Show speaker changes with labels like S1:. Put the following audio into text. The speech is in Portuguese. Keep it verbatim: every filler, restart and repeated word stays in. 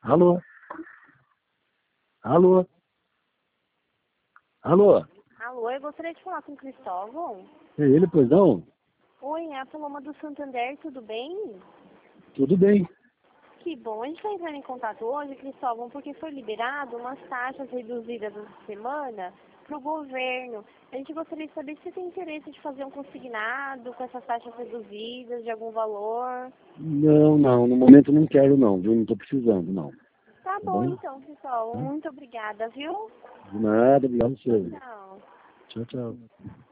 S1: Alô? Alô? Alô?
S2: Alô, eu gostaria de falar com o Cristóvão.
S1: É ele, pois não?
S2: Oi, é a Paloma do Santander, tudo bem?
S1: Tudo bem.
S2: Que bom, a gente está entrando em contato hoje, Cristóvão, porque foi liberado umas taxas reduzidas essa semana para o governo. A gente gostaria de saber se você tem interesse de fazer um consignado com essas taxas reduzidas, de algum valor.
S1: Não, não, no momento não quero não, viu? Não estou precisando, não.
S2: Tá
S1: Tá
S2: bom
S1: bom?
S2: então, Cristóvão,
S1: Tá?
S2: muito obrigada, viu?
S1: De nada, obrigado a você.
S2: Tchau.
S1: Tchau, tchau.